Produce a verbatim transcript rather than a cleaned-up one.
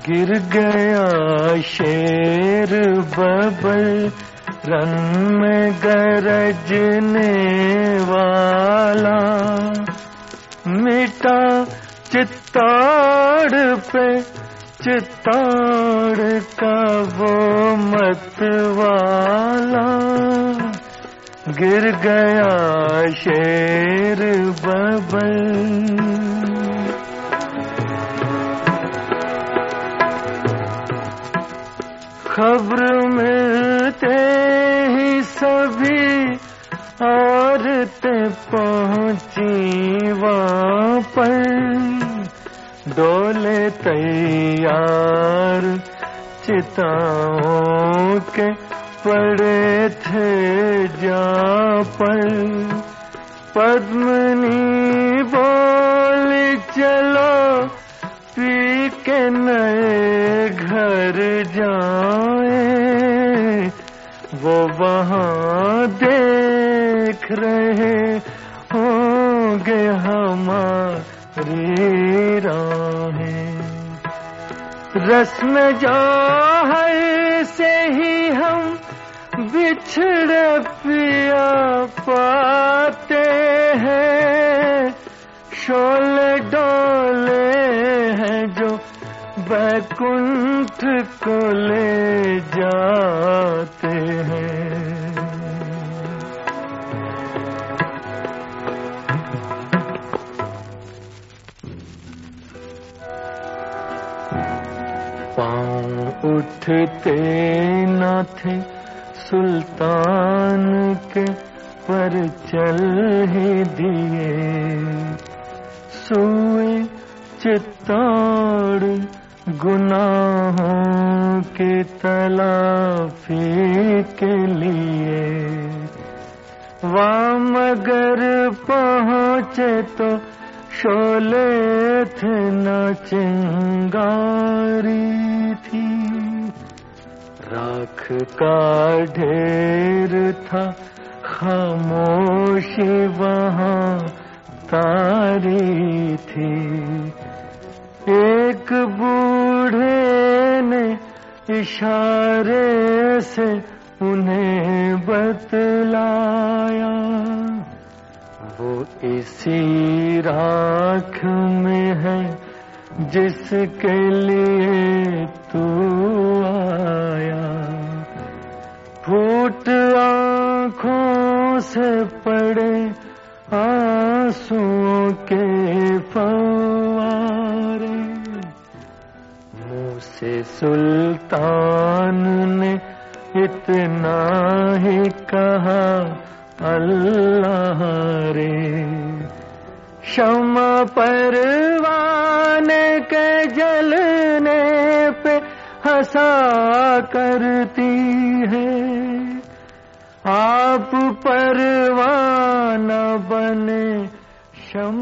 गिर गया शेर बबल रन में गरजने वाला, मिटा चित्तौड़ पे चित्तौड़ का वो मतवाला। गिर गया शेर बबल। खबर मिलते ही सभी औरतें पहुंची वहाँ पर, डोले तैयार चिताओं के पड़े थे जहाँ पर। पद्मिनी बोली चलो पी के नए घर जाए, वो वहाँ देख रहे होंगे हमारी राहें। रस्म जौहर से ही हम बिछड़े पिया पाते हैं, शोले डोले हैं जो बैकुंठ को ले जाते हैं। पाँव उठते न थे सुल्तान के, पर चल ही दिए। सोए चित्तौड़ गुनाहों की तलाफी के लिए। वहाँ मगर पहुँचे तो शोले थे न चिंगारी थी, राख का ढेर था खामोशी वहाँ तारी थी। एक बूढ़े ने इशारे से उन्हें बतलाया, वो इसी राख में है जिसके लिए तू आया। फूट आँखों से पड़े आंसुओं के फव्वारे, मुँह से सुल्तान ने इतना ही कहा अल्लाह रे। शम्मा परवाने के जलने पे हंसा करती है, आप परवाना बने शम्मा